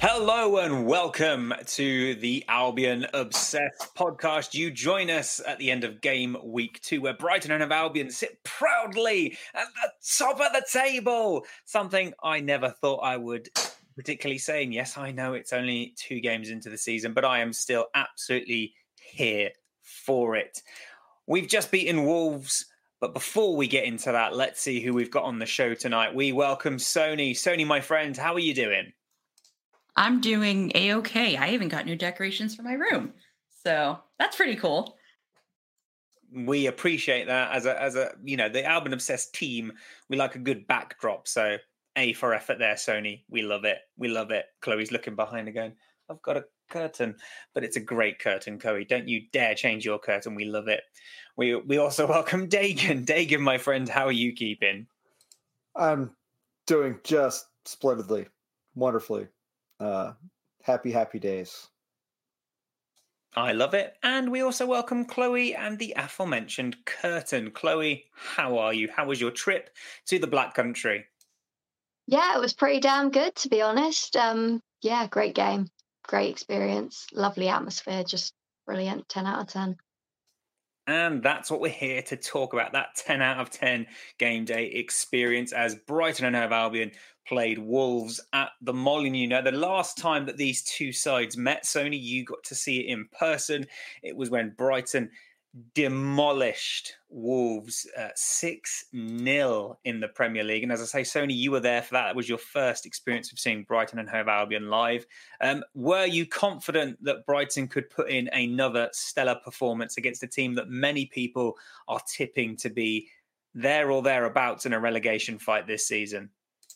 Hello and welcome to the Albion Obsessed podcast. You join us at the end of game week 2, where Brighton and Hove Albion sit proudly at the top of the table. Something I never thought I would particularly say. And yes, I know it's only 2 games into the season, but I am still absolutely here for it. We've just beaten Wolves. But before we get into that, let's see who we've got on the show tonight. We welcome Sony. Sony, my friend, how are you doing? I'm doing A-okay. I even got new decorations for my room. So that's pretty cool. We appreciate that as a the Albion Obsessed team. We like a good backdrop. So A for effort there, Sony. We love it. We love it. Chloe's looking behind again. I've got a curtain, but it's a great curtain, Chloe. Don't you dare change your curtain. We love it. We also welcome Dagan. Dagan, my friend, how are you keeping? I'm doing just splendidly, wonderfully. Happy days. I love it. And we also welcome Chloe and the aforementioned curtain. Chloe, how are you? How was your trip to the Black Country? Yeah, it was pretty damn good, to be honest. Yeah, great game, great experience, lovely atmosphere, just brilliant. 10 out of 10. And that's what we're here to talk about, that 10 out of 10 game day experience as Brighton and Hove Albion played Wolves at the Molineux. The last time that these two sides met, Sony, you got to see it in person. It was when Brighton demolished Wolves 6-0 in the Premier League. And as I say, Sony, you were there for that. That was your first experience of seeing Brighton and Hove Albion live. Were you confident that Brighton could put in another stellar performance against a team that many people are tipping to be there or thereabouts in a relegation fight this season?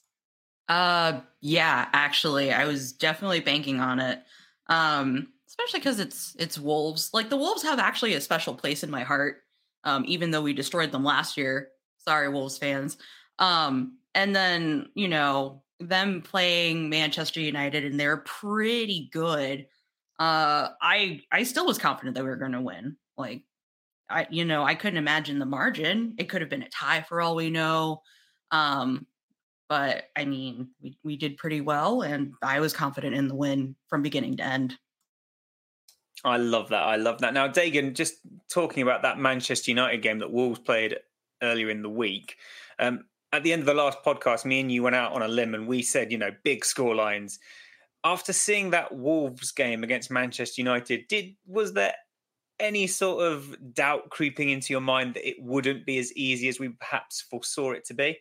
Yeah, actually, I was definitely banking on it. Especially because it's Wolves. Like, the Wolves have actually a special place in my heart, even though we destroyed them last year. Sorry, Wolves fans. And then, them playing Manchester United, and they're pretty good. I still was confident that we were going to win. Like, I couldn't imagine the margin. It could have been a tie for all we know. But I mean, we did pretty well, and I was confident in the win from beginning to end. I love that. Now, Dagan, just talking about that Manchester United game that Wolves played earlier in the week. At the end of the last podcast, me and you went out on a limb and we said, big score lines. After seeing that Wolves game against Manchester United, was there any sort of doubt creeping into your mind that it wouldn't be as easy as we perhaps foresaw it to be?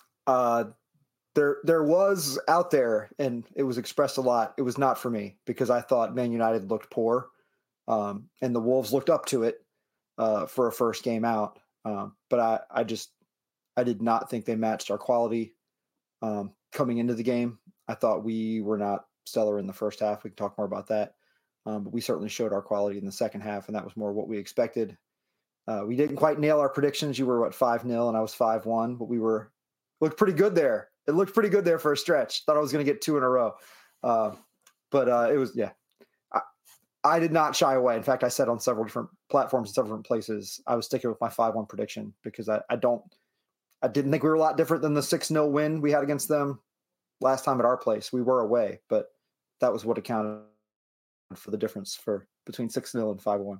There was out there, and it was expressed a lot. It was not for me because I thought Man United looked poor. And the Wolves looked up to it for a first game out. But I did not think they matched our quality coming into the game. I thought we were not stellar in the first half. We can talk more about that. But we certainly showed our quality in the second half, and that was more what we expected. We didn't quite nail our predictions. You were, 5-0, and I was 5-1, but looked pretty good there. It looked pretty good there for a stretch. Thought I was going to get 2 in a row. But it was, yeah. I did not shy away. In fact, I said on several different platforms and several different places, I was sticking with my 5-1 prediction because I didn't think we were a lot different than the 6-0 win we had against them last time at our place. We were away, but that was what accounted for the difference between 6-0 and 5-1.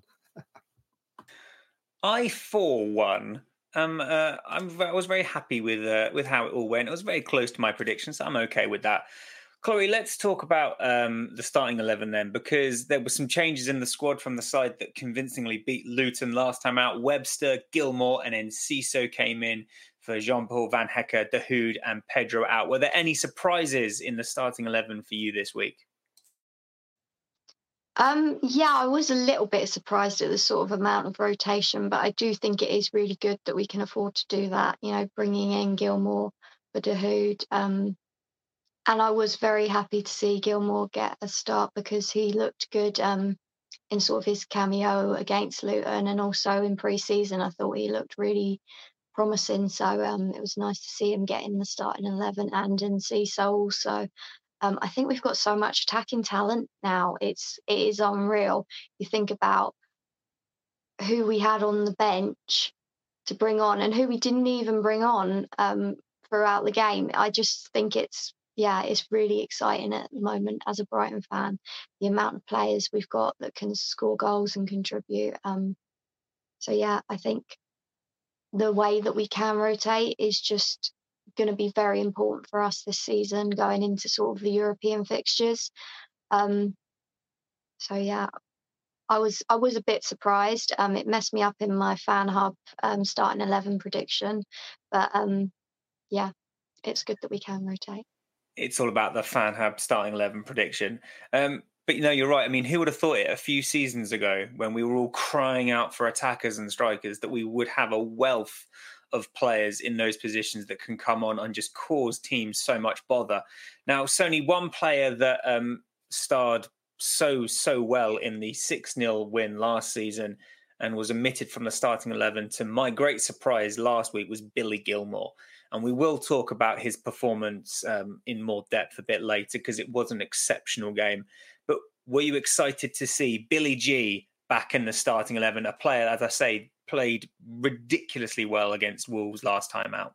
I, for one, I was very happy with how it all went. It was very close to my prediction, so I'm okay with that. Chloe, let's talk about the starting 11 then, because there were some changes in the squad from the side that convincingly beat Luton last time out. Webster, Gilmour, and Enciso came in for Jean-Paul Van Hecke, Dahoud, and Pedro out. Were there any surprises in the starting 11 for you this week? Yeah, I was a little bit surprised at the sort of amount of rotation, but I do think it is really good that we can afford to do that, bringing in Gilmour for Dahoud. And I was very happy to see Gilmour get a start because he looked good in sort of his cameo against Luton, and also in pre-season I thought he looked really promising. So it was nice to see him get in the starting 11 and in Enciso also. I think we've got so much attacking talent now. It is unreal. You think about who we had on the bench to bring on and who we didn't even bring on throughout the game. I just think it's yeah, it's really exciting at the moment as a Brighton fan. The amount of players we've got that can score goals and contribute. So yeah, I think the way that we can rotate is just going to be very important for us this season, going into sort of the European fixtures. Um, so yeah, I was a bit surprised. It messed me up in my fan hub starting 11 prediction, but yeah, it's good that we can rotate. It's all about the fan hub starting 11 prediction. But you're right. I mean, who would have thought it a few seasons ago when we were all crying out for attackers and strikers that we would have a wealth of players in those positions that can come on and just cause teams so much bother. Now, it's only one player that starred so well in the 6-0 win last season and was omitted from the starting 11 to my great surprise last week was Billy Gilmour. And we will talk about his performance in more depth a bit later because it was an exceptional game. But were you excited to see Billy G back in the starting 11? A player, as I say, played ridiculously well against Wolves last time out.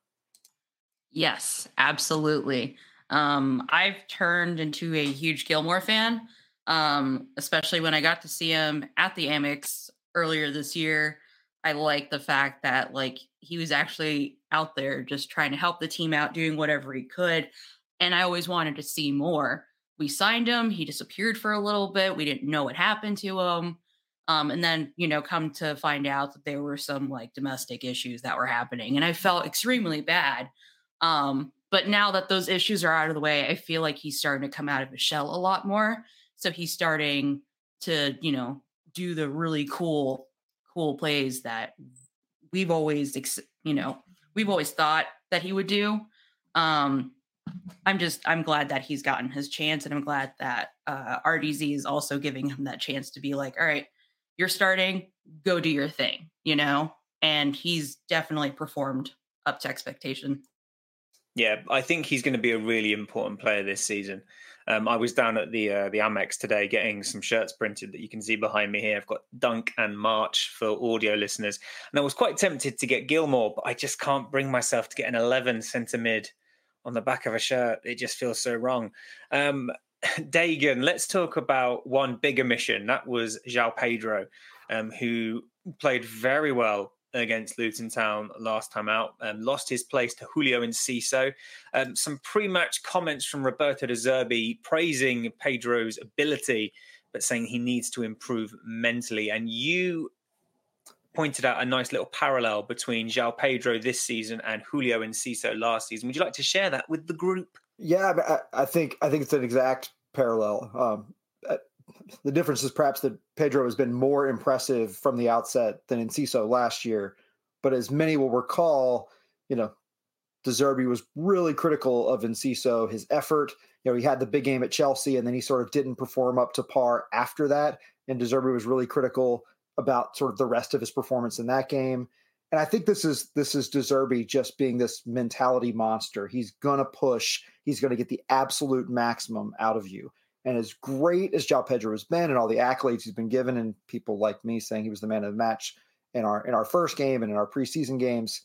Yes, absolutely. I've turned into a huge Gilmour fan, especially when I got to see him at the Amex earlier this year. I like the fact that he was actually out there just trying to help the team out, doing whatever he could. And I always wanted to see more. We signed him. He disappeared for a little bit. We didn't know what happened to him. And then, come to find out that there were some domestic issues that were happening. And I felt extremely bad. But now that those issues are out of the way, I feel like he's starting to come out of his shell a lot more. So he's starting to, do the really cool plays that we've always thought that he would do. I'm glad that he's gotten his chance, and I'm glad that RDZ is also giving him that chance to be like, all right, you're starting, go do your thing, and he's definitely performed up to expectation. Yeah, I think he's going to be a really important player this season. I was down at the Amex today getting some shirts printed that you can see behind me here. I've got Dunk and March for audio listeners. And I was quite tempted to get Gilmour, but I just can't bring myself to get an 11 centre mid on the back of a shirt. It just feels so wrong. Dagan, let's talk about one big omission. That was João Pedro, who played very well against Luton Town last time out, lost his place to Julio Enciso. Some pre-match comments from Roberto De Zerbi praising Pedro's ability, but saying he needs to improve mentally. And you pointed out a nice little parallel between João Pedro this season and Julio Enciso last season. Would you like to share that with the group? Yeah, I think it's an exact parallel. The difference is perhaps that Pedro has been more impressive from the outset than Enciso last year. But as many will recall, De Zerbi was really critical of Enciso, his effort. He had the big game at Chelsea, and then he sort of didn't perform up to par after that. And De Zerbi was really critical about sort of the rest of his performance in that game. And I think this is De Zerbi just being this mentality monster. He's going to push. He's going to get the absolute maximum out of you. And as great as João Pedro has been and all the accolades he's been given, and people like me saying he was the man of the match in our first game and in our preseason games,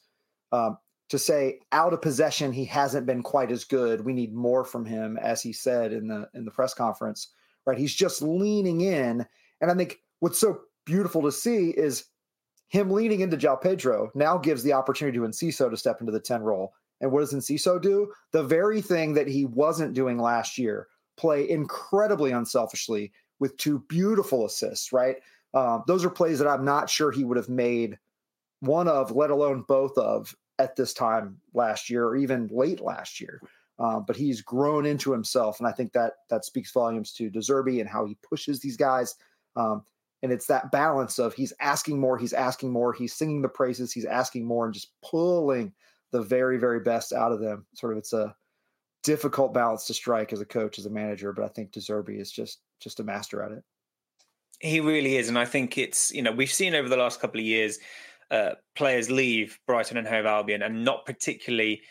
to say out of possession he hasn't been quite as good. We need more from him, as he said in the press conference. Right? He's just leaning in, and I think what's so beautiful to see is him leaning into João Pedro now gives the opportunity to Enciso to step into the 10 role. And what does Enciso do? The very thing that he wasn't doing last year. Play incredibly unselfishly with 2 beautiful assists, right? Those are plays that I'm not sure he would have made one of, let alone both of, at this time last year or even late last year. But he's grown into himself, and I think that speaks volumes to De Zerbi and how he pushes these guys. And it's that balance of he's asking more, he's singing the praises, he's asking more, and just pulling the very, very best out of them. Sort of it's a difficult balance to strike as a coach, as a manager, but I think De Zerbi is just a master at it. He really is. And I think it's, we've seen over the last couple of years, players leave Brighton and Hove Albion and not particularly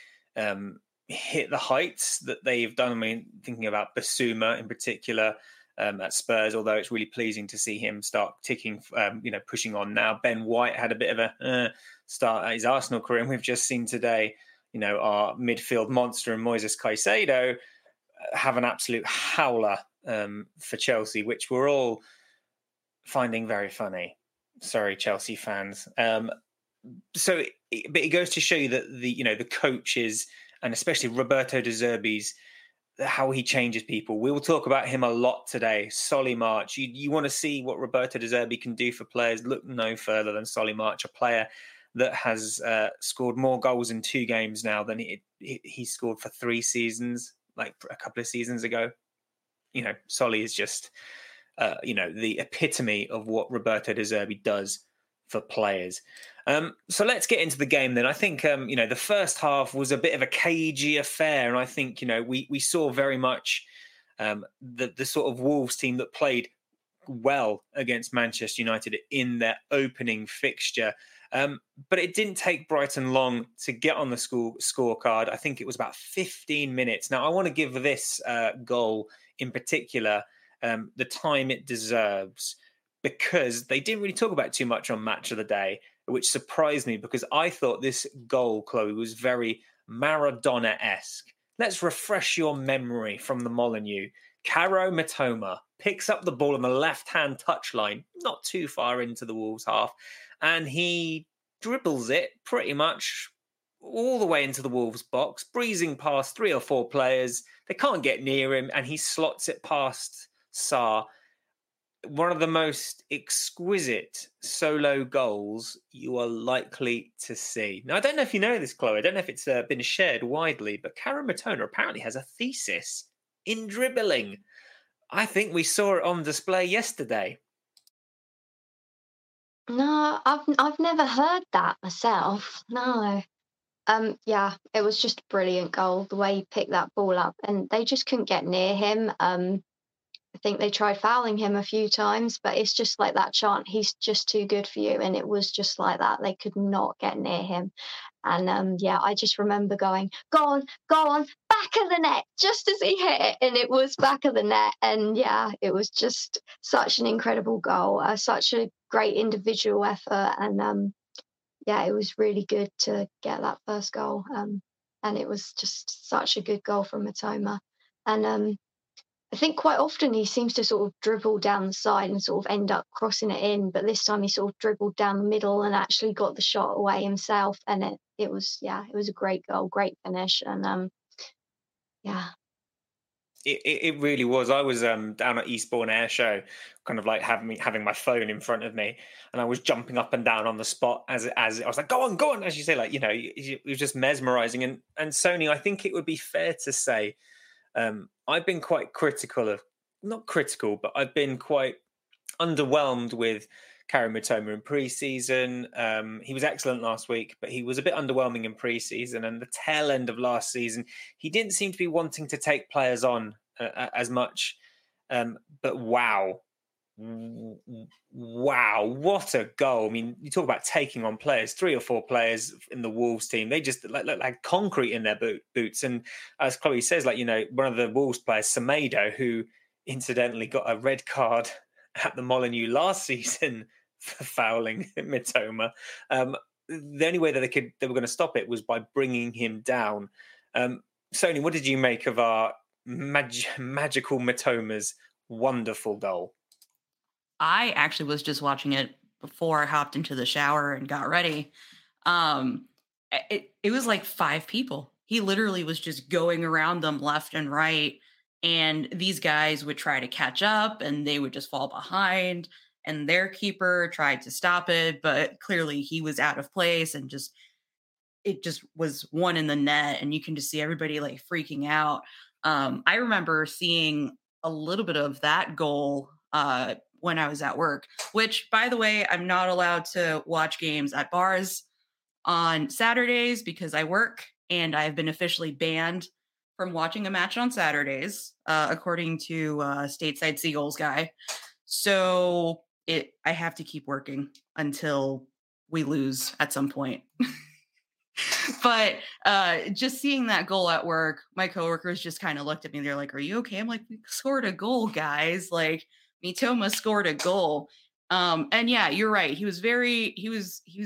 hit the heights that they've done. I mean, thinking about Basuma in particular at Spurs, although it's really pleasing to see him start ticking, pushing on now. Ben White had a bit of a start at his Arsenal career, and we've just seen today, our midfield monster and Moises Caicedo have an absolute howler for Chelsea, which we're all finding very funny. Sorry, Chelsea fans. But it goes to show you that the coaches, and especially Roberto De Zerbi's, how he changes people. We will talk about him a lot today. Solly March. You want to see what Roberto De Zerbi can do for players? Look no further than Solly March, a player that has scored more goals in 2 games now than he scored for 3 seasons, like a couple of seasons ago. Solly is just, the epitome of what Roberto De Zerbi does for players. So let's get into the game then. I think, the first half was a bit of a cagey affair. And I think, we saw very much the sort of Wolves team that played well against Manchester United in their opening fixture. But it didn't take Brighton long to get on the scorecard. I think it was about 15 minutes. Now, I want to give this goal in particular the time it deserves, because they didn't really talk about it too much on Match of the Day, which surprised me because I thought this goal, Chloe, was very Maradona-esque. Let's refresh your memory from the Molineux. Kaoru Mitoma picks up the ball on the left-hand touchline, not too far into the Wolves half, and he dribbles it pretty much all the way into the Wolves box, breezing past 3 or 4 players. They can't get near him, and he slots it past Sarr. One of the most exquisite solo goals you are likely to see. Now, I don't know if you know this, Chloe. I don't know if it's been shared widely, but Kaoru Mitoma apparently has a thesis in dribbling. I think we saw it on display yesterday. No, I've never heard that myself. No. Yeah, it was just a brilliant goal, the way he picked that ball up, and they just couldn't get near him. I think they tried fouling him a few times, but it's just like that chant, he's just too good for you. And it was just like that. They could not get near him. And I just remember going, go on, back of the net, just as he hit it. And it was back of the net. And yeah, it was just such an incredible goal, such a great individual effort. And it was really good to get that first goal. And it was just such a good goal from Mitoma. And I think quite often he seems to sort of dribble down the side and sort of end up crossing it in, but this time he sort of dribbled down the middle and actually got the shot away himself. And it was a great goal, great finish, and It really was. I was down at Eastbourne Air Show, kind of like having my phone in front of me, and I was jumping up and down on the spot as I was like, go on, as you say, like, it was just mesmerizing. And Sony, I think it would be fair to say, I've been quite not critical, but I've been quite underwhelmed with Kaoru Mitoma in pre-season. He was excellent last week, but he was a bit underwhelming in pre-season. And the tail end of last season, he didn't seem to be wanting to take players on as much. But wow, what a goal. I mean, you talk about taking on players, 3 or 4 players in the Wolves team. They just look like concrete in their boots. And as Chloe says, one of the Wolves players, Semedo, who incidentally got a red card at the Molineux last season for fouling Mitoma. The only way that they were going to stop it was by bringing him down. Sony, what did you make of our magical Mitoma's wonderful goal? I actually was just watching it before I hopped into the shower and got ready. It was like 5 people. He literally was just going around them left and right. And these guys would try to catch up and they would just fall behind. And their keeper tried to stop it, but clearly he was out of place and it just was one in the net. And you can just see everybody like freaking out. I remember seeing a little bit of that goal when I was at work, which, by the way, I'm not allowed to watch games at bars on Saturdays because I work, and I've been officially banned from watching a match on Saturdays, according to Stateside Seagulls guy. So I have to keep working until we lose at some point. But just seeing that goal at work, my coworkers just kind of looked at me. They're like, "Are you okay?" I'm like, "We scored a goal, guys. Like, Mitoma scored a goal." And yeah, you're right. He was very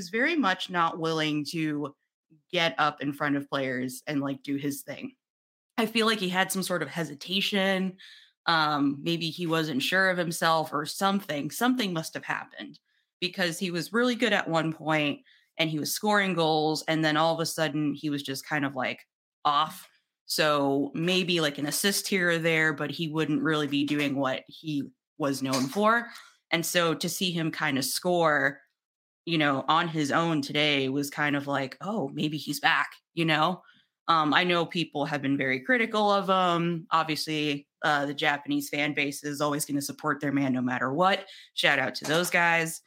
much not willing to get up in front of players and like do his thing. I feel like he had some sort of hesitation. Maybe he wasn't sure of himself or something. Something must have happened because he was really good at one point and he was scoring goals. And then all of a sudden he was just kind of like off. So maybe like an assist here or there, but he wouldn't really be doing what he was known for. And so to see him kind of score, on his own today was kind of like, oh, maybe he's back, I know people have been very critical of him. Obviously, the Japanese fan base is always going to support their man no matter what. Shout out to those guys.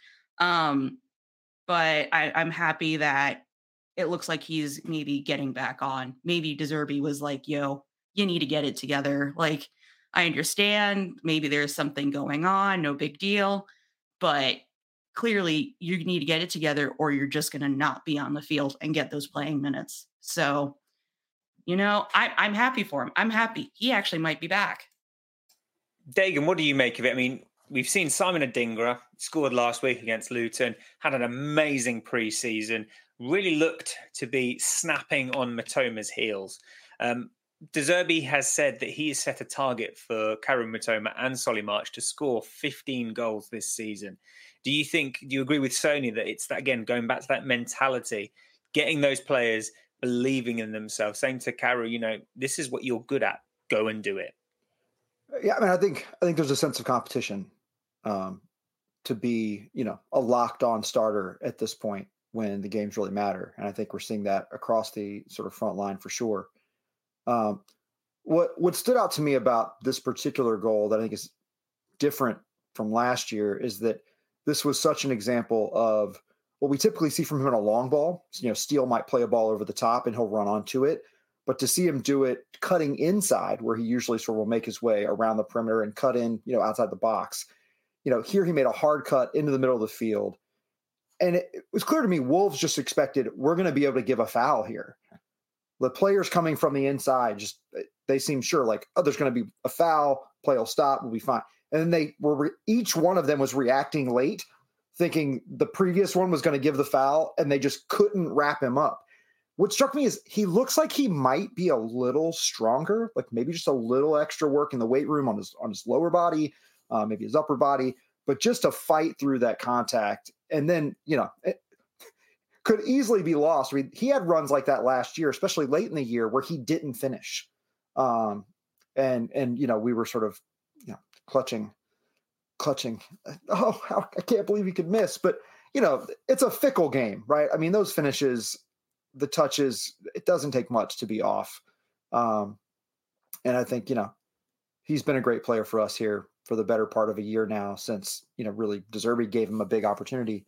But I'm happy that it looks like he's maybe getting back on. Maybe De Zerbi was like, yo, you need to get it together. Like, I understand maybe there's something going on, no big deal. But clearly you need to get it together or you're just going to not be on the field and get those playing minutes. So, I'm happy for him. I'm happy. He actually might be back. Dagan, what do you make of it? I mean, we've seen Simon Adingra scored last week against Luton, had an amazing pre-season, really looked to be snapping on Mitoma's heels. De Zerbi has said that he has set a target for Karu Mitoma and Solly March to score 15 goals this season. Do you agree with Sony that it's that, again, going back to that mentality, getting those players believing in themselves, saying to Karu, this is what you're good at, go and do it? Yeah, I mean, I think there's a sense of competition to be, a locked on starter at this point when the games really matter. And I think we're seeing that across the sort of front line for sure. What stood out to me about this particular goal that I think is different from last year is that this was such an example of what we typically see from him in a long ball. Steele might play a ball over the top and he'll run onto it. But to see him do it cutting inside, where he usually sort of will make his way around the perimeter and cut in, outside the box, here he made a hard cut into the middle of the field. And it was clear to me, Wolves just expected, we're going to be able to give a foul here. The players coming from the inside, they seem sure, like, oh, there's going to be a foul, play will stop, we'll be fine. And then each one of them was reacting late, thinking the previous one was going to give the foul, and they just couldn't wrap him up. What struck me is he looks like he might be a little stronger, like maybe just a little extra work in the weight room on his lower body, maybe his upper body, but just to fight through that contact. And then, it could easily be lost. I mean, he had runs like that last year, especially late in the year, where he didn't finish. And we were sort of, clutching. Oh, I can't believe he could miss. But, it's a fickle game, right? I mean, those finishes, the touches, it doesn't take much to be off. And I think, he's been a great player for us here for the better part of a year now since, really De Zerbi gave him a big opportunity.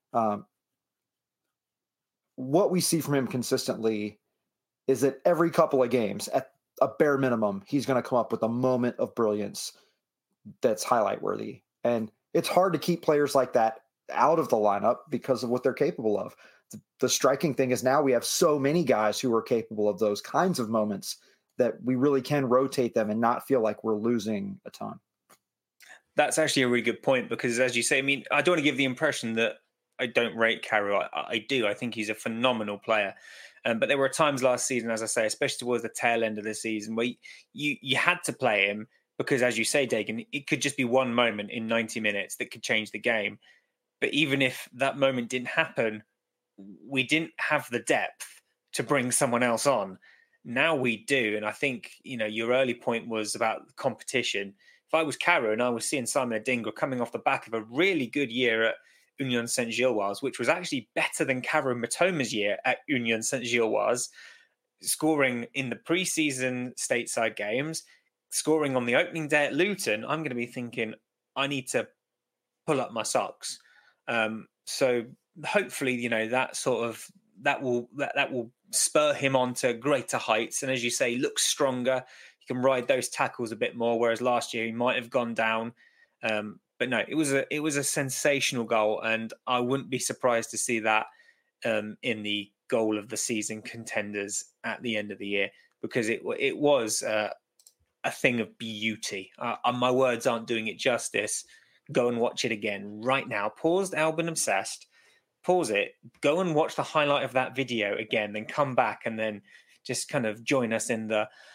What we see from him consistently is that every couple of games, at a bare minimum, he's going to come up with a moment of brilliance that's highlight worthy. And it's hard to keep players like that out of the lineup because of what they're capable of. The striking thing is now we have so many guys who are capable of those kinds of moments that we really can rotate them and not feel like we're losing a ton. That's actually a really good point because, as you say, I mean, I don't want to give the impression that I don't rate Karu. I do. I think he's a phenomenal player. But there were times last season, as I say, especially towards the tail end of the season, where you had to play him because, as you say, Dagan, it could just be one moment in 90 minutes that could change the game. But even if that moment didn't happen, we didn't have the depth to bring someone else on. Now we do. And I think, your early point was about competition. If I was Karu and I was seeing Simon Adingra coming off the back of a really good year at Union Saint-Gilloise, which was actually better than Karu Mitoma's year at Union Saint-Gilloise, scoring in the preseason stateside games, scoring on the opening day at Luton, I'm going to be thinking, I need to pull up my socks. So hopefully, that will spur him on to greater heights. And as you say, look stronger. He can ride those tackles a bit more, whereas last year he might have gone down. But no, it was a sensational goal, and I wouldn't be surprised to see that in the goal of the season contenders at the end of the year, because it was a thing of beauty. My words aren't doing it justice. Go and watch it again right now. Pause Albin Obsessed. Pause it. Go and watch the highlight of that video again, then come back and then just kind of join us in the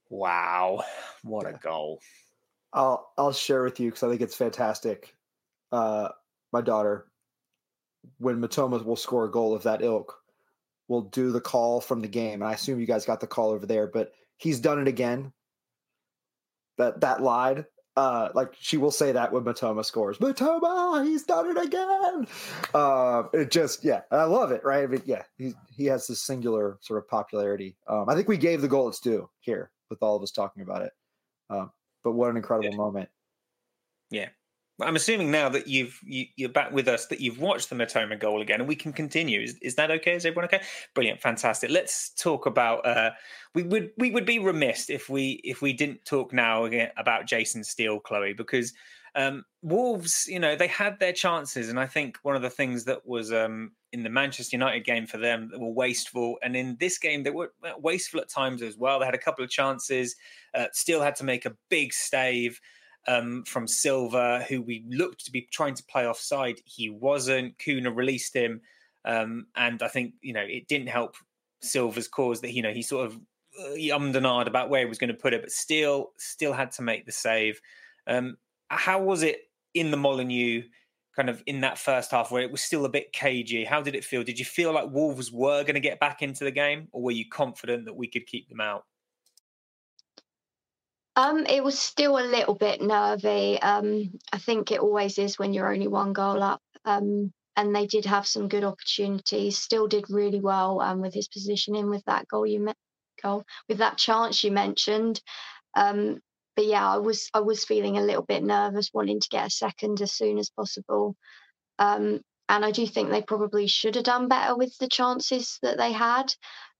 Wow, what a goal! I'll share with you because I think it's fantastic. My daughter, when Matoma will score a goal of that ilk, will do the call from the game. And I assume you guys got the call over there, but he's done it again. That lied. Like she will say that when Matoma scores. Matoma, he's done it again. It just, yeah, I love it, right? I mean, yeah, he has this singular sort of popularity. I think we gave the goal its due here with all of us talking about it. But what an incredible moment. Yeah. I'm assuming now that you're back with us, that you've watched the Matoma goal again, and we can continue. Is that okay? Is everyone okay? Brilliant, fantastic. Let's talk about. We would be remiss if we didn't talk now again about Jason Steele, Chloe, because Wolves, they had their chances, and I think one of the things that was in the Manchester United game for them that were wasteful, and in this game they were wasteful at times as well. They had a couple of chances. Steele had to make a big stave. From Silva, who we looked to be trying to play offside. He wasn't. Kuna released him. And I think, it didn't help Silva's cause that, he sort of he ummed and ahed about where he was going to put it, but still had to make the save. How was it in the Molineux, kind of in that first half where it was still a bit cagey? How did it feel? Did you feel like Wolves were going to get back into the game, or were you confident that we could keep them out? It was still a little bit nervy. I think it always is when you're only one goal up. And they did have some good opportunities. Still did really well with his positioning with that with that chance you mentioned. But yeah, I was feeling a little bit nervous, wanting to get a second as soon as possible. And I do think they probably should have done better with the chances that they had.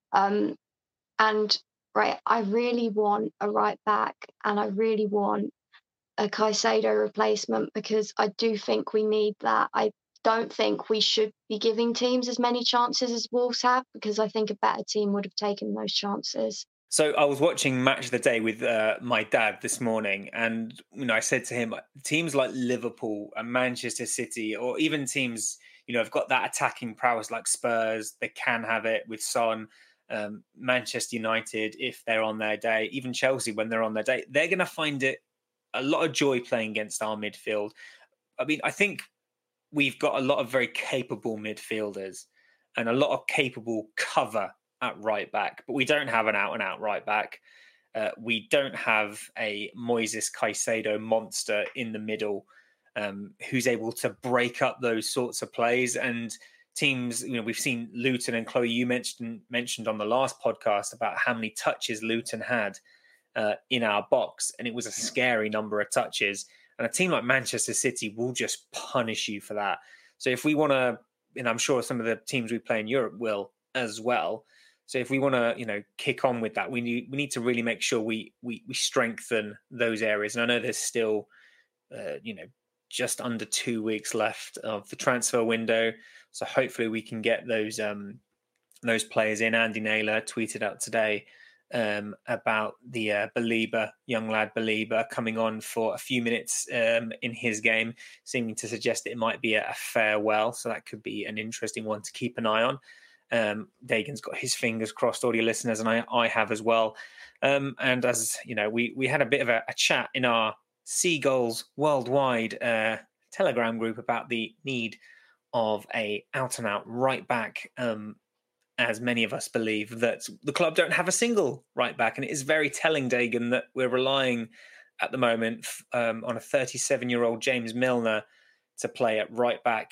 And right, I really want a right back and I really want a Caicedo replacement because I do think we need that. I don't think we should be giving teams as many chances as Wolves have because I think a better team would have taken those chances. So I was watching Match of the Day with my dad this morning, and I said to him, teams like Liverpool and Manchester City, or even teams have got that attacking prowess like Spurs, they can have it with Son. Manchester United, if they're on their day, even Chelsea when they're on their day, they're going to find it a lot of joy playing against our midfield. I mean, I think we've got a lot of very capable midfielders and a lot of capable cover at right back, but we don't have an out-and-out right back. We don't have a Moises Caicedo monster in the middle who's able to break up those sorts of plays. And teams, we've seen Luton, and Chloe, you mentioned on the last podcast about how many touches Luton had in our box, and it was a scary number of touches. And a team like Manchester City will just punish you for that. So if we want to, and I'm sure some of the teams we play in Europe will as well. So if we want to, kick on with that, we need to really make sure we strengthen those areas. And I know there's still, just under 2 weeks left of the transfer window. So hopefully we can get those players in. Andy Naylor tweeted out today about the Belieber, young lad Belieber, coming on for a few minutes in his game, seeming to suggest that it might be a farewell. So that could be an interesting one to keep an eye on. Dagan's got his fingers crossed, audio listeners, and I have as well. And as we had a bit of a chat in our Seagulls Worldwide Telegram group about the need of a out-and-out right back, as many of us believe that the club don't have a single right back. And it is very telling, Dagan, that we're relying at the moment on a 37-year-old James Milner to play at right back.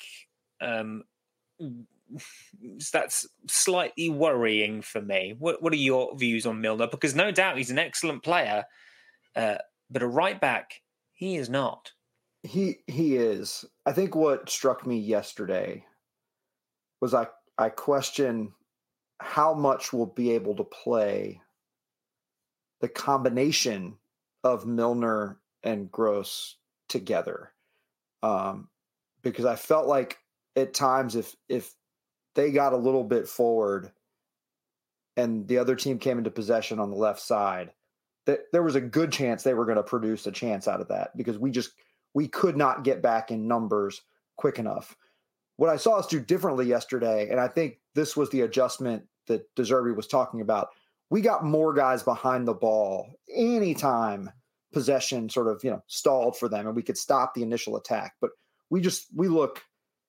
That's slightly worrying for me. What are your views on Milner? Because no doubt he's an excellent player, but a right back, he is not. He is. I think what struck me yesterday was I question how much we'll be able to play the combination of Milner and Gross together. Because I felt like at times if they got a little bit forward and the other team came into possession on the left side, that there was a good chance they were going to produce a chance out of that because we could not get back in numbers quick enough. What I saw us do differently yesterday, and I think this was the adjustment that De Zerbi was talking about, we got more guys behind the ball anytime possession sort of, stalled for them and we could stop the initial attack. But we looked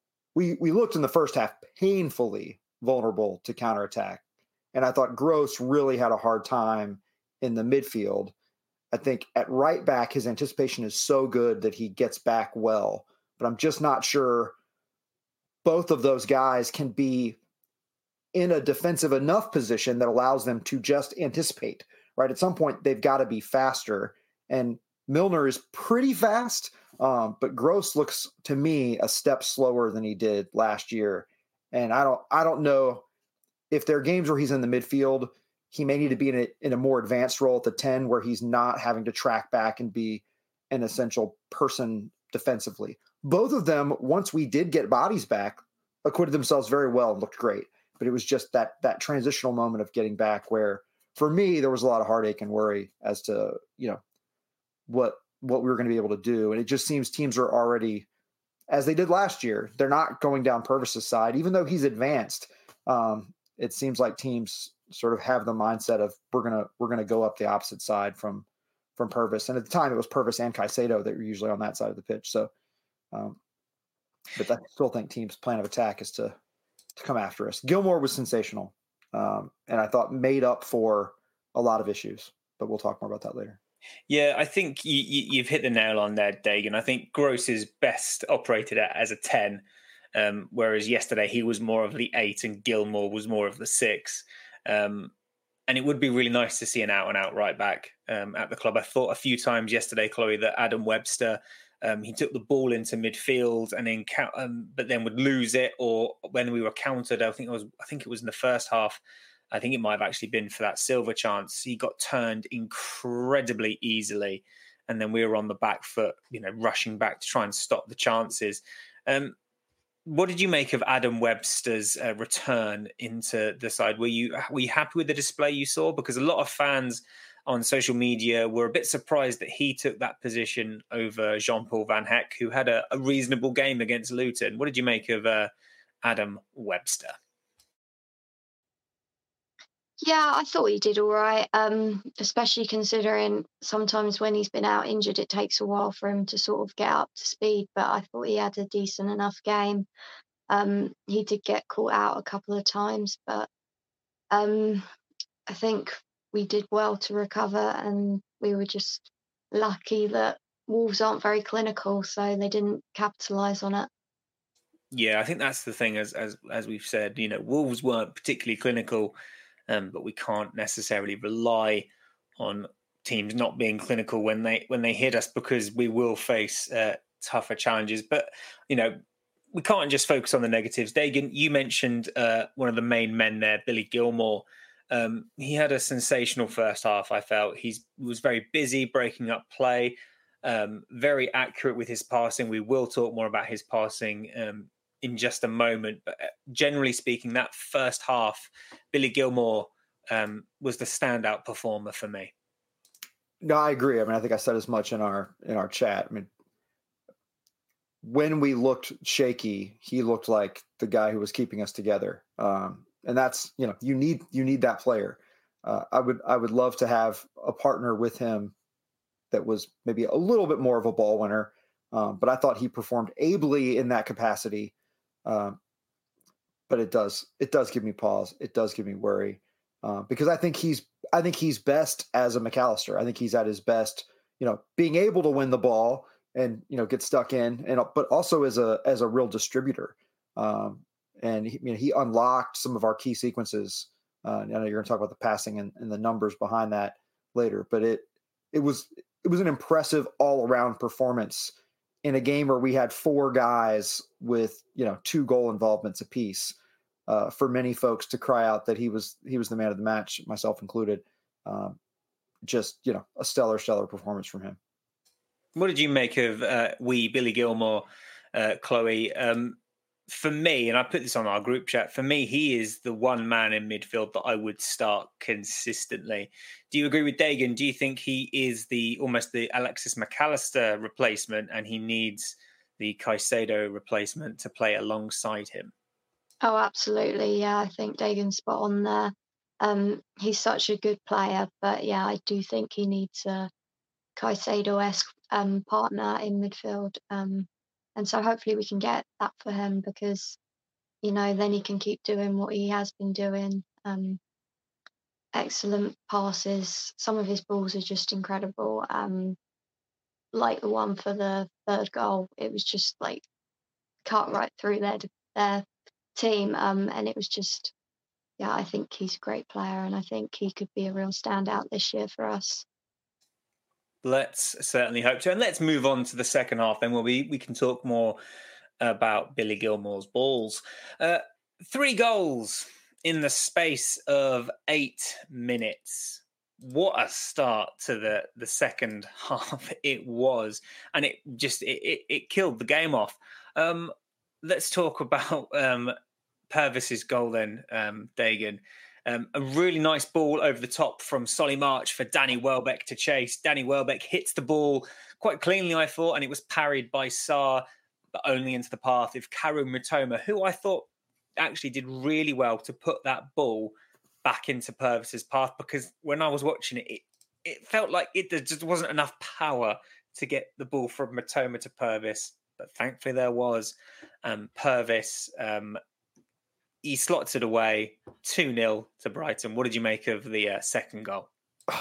in the first half painfully vulnerable to counterattack. And I thought Gross really had a hard time in the midfield. I think at right back, his anticipation is so good that he gets back well, but I'm just not sure both of those guys can be in a defensive enough position that allows them to just anticipate, right? At some point, they've got to be faster. And Milner is pretty fast, but Gross looks to me a step slower than he did last year. And I don't know if there are games where he's in the midfield, he may need to be in a more advanced role at the 10 where he's not having to track back and be an essential person defensively. Both of them, once we did get bodies back, acquitted themselves very well and looked great. But it was just that transitional moment of getting back where, for me, there was a lot of heartache and worry as to, what we were going to be able to do. And it just seems teams are already, as they did last year, they're not going down Purvis's side, even though he's advanced. It seems like teams sort of have the mindset of we're gonna go up the opposite side from Purvis. And at the time, it was Purvis and Caicedo that were usually on that side of the pitch. So, but I still think teams' plan of attack is to come after us. Gilmour was sensational, and I thought made up for a lot of issues. But we'll talk more about that later. Yeah, I think you've hit the nail on there, Dagan. I think Gross is best operated as a 10, whereas yesterday he was more of the 8 and Gilmour was more of the 6. And it would be really nice to see an out-and-out right back at the club. I thought a few times yesterday, Chloe, that Adam Webster, he took the ball into midfield and then but then would lose it, or when we were countered, I think it was in the first half. I think it might have actually been for that Silva chance. He got turned incredibly easily, and then we were on the back foot, rushing back to try and stop the chances. What did you make of Adam Webster's return into the side? Were you happy with the display you saw? Because a lot of fans on social media were a bit surprised that he took that position over Jean-Paul Van Hecke, who had a reasonable game against Luton. What did you make of Adam Webster? Yeah, I thought he did all right, especially considering sometimes when he's been out injured, it takes a while for him to sort of get up to speed. But I thought he had a decent enough game. He did get caught out a couple of times, but I think we did well to recover, and we were just lucky that Wolves aren't very clinical, so they didn't capitalise on it. Yeah, I think that's the thing, as we've said, Wolves weren't particularly clinical. But we can't necessarily rely on teams not being clinical when they hit us, because we will face tougher challenges. But we can't just focus on the negatives. Dagan, you mentioned one of the main men there, Billy Gilmour. He had a sensational first half. I felt he was very busy breaking up play, very accurate with his passing. We will talk more about his passing in just a moment, but generally speaking, that first half, Billy Gilmour was the standout performer for me. No, I agree. I mean, I think I said as much in our chat. I mean, when we looked shaky, he looked like the guy who was keeping us together. And that's, you need that player. I would love to have a partner with him that was maybe a little bit more of a ball winner. But I thought he performed ably in that capacity. But it does give me pause. It does give me worry, because I think he's best as a McAllister. I think he's at his best, being able to win the ball and, get stuck in, but also as a real distributor. And he unlocked some of our key sequences. I know you're going to talk about the passing and the numbers behind that later, but it was an impressive all around performance in a game where we had 4 guys with 2 goal involvements apiece. For many folks to cry out that he was the man of the match, myself included. Just a stellar performance from him. What did you make of Billy Gilmour, Chloe? For me, and I put this on our group chat, for me, he is the one man in midfield that I would start consistently. Do you agree with Dagan? Do you think he is almost the Alexis McAllister replacement, and he needs the Caicedo replacement to play alongside him? Oh, absolutely. Yeah, I think Dagan's spot on there. He's such a good player, but yeah, I do think he needs a Caicedo-esque partner in midfield. And so hopefully we can get that for him because, then he can keep doing what he has been doing. Excellent passes. Some of his balls are just incredible. Like the one for the third goal, it was just like cut right through their team. And it was just, yeah, I think he's a great player, and I think he could be a real standout this year for us. Let's certainly hope so. And let's move on to the second half then, where we can talk more about Billy Gilmour's balls. 3 goals in the space of 8 minutes. What a start to the second half it was. And it just, it killed the game off. Let's talk about Purvis's goal then, Dagan. A really nice ball over the top from Solly March for Danny Welbeck to chase. Danny Welbeck hits the ball quite cleanly, I thought, and it was parried by Sarr, but only into the path of Karu Mitoma, who I thought actually did really well to put that ball back into Purvis's path, because when I was watching it, it felt like there just wasn't enough power to get the ball from Mitoma to Purvis. But thankfully there was. Purvis, he slots it away, 2-0 to Brighton. What did you make of the second goal?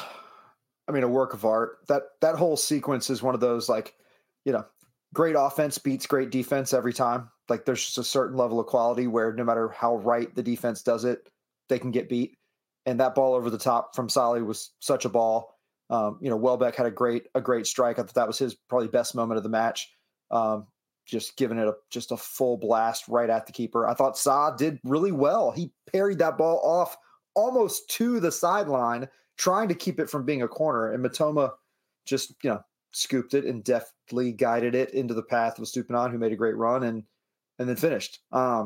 I mean, a work of art. That whole sequence is one of those, like, great offense beats great defense every time. Like, there's just a certain level of quality where no matter how right the defense does it, they can get beat. And that ball over the top from Solly was such a ball. Welbeck had a great strike. I thought that was his probably best moment of the match. Just giving it a full blast right at the keeper. I thought Sarr did really well. He parried that ball off almost to the sideline, trying to keep it from being a corner. And Mitoma just, scooped it and deftly guided it into the path of Estupiñán, who made a great run and then finished.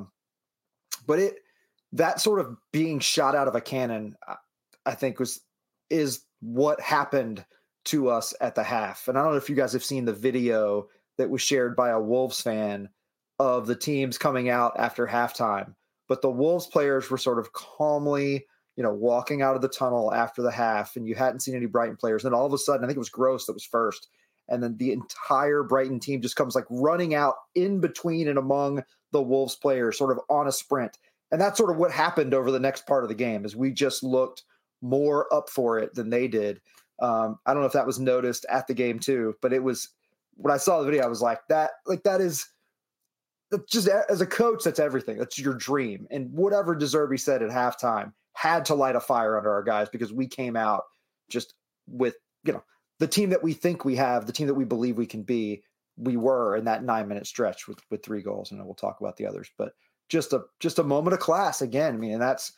But that sort of being shot out of a cannon, I think is what happened to us at the half. And I don't know if you guys have seen the video that was shared by a Wolves fan of the teams coming out after halftime. But the Wolves players were sort of calmly, walking out of the tunnel after the half, and you hadn't seen any Brighton players. And then all of a sudden, I think it was Gross that was first. And then the entire Brighton team just comes like running out in between and among the Wolves players, sort of on a sprint. And that's sort of what happened over the next part of the game, is we just looked more up for it than they did. I don't know if that was noticed at the game too, but it was, when I saw the video, I was like, that is just, as a coach, that's everything. That's your dream. And whatever De Zerbi said at halftime had to light a fire under our guys, because we came out just with, the team that we think we have, the team that we believe we can be. We were in that 9-minute stretch with 3 goals, and we'll talk about the others, but just a moment of class again. I mean, and that's,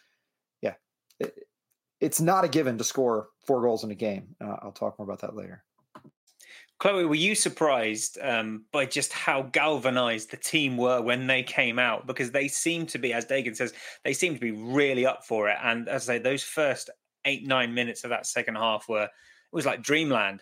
it's not a given to score 4 goals in a game. I'll talk more about that later. Chloe, were you surprised by just how galvanized the team were when they came out? Because they seemed to be, as Dagan says, they seemed to be really up for it. And as I say, those first 8-9 minutes of that second half it was like dreamland.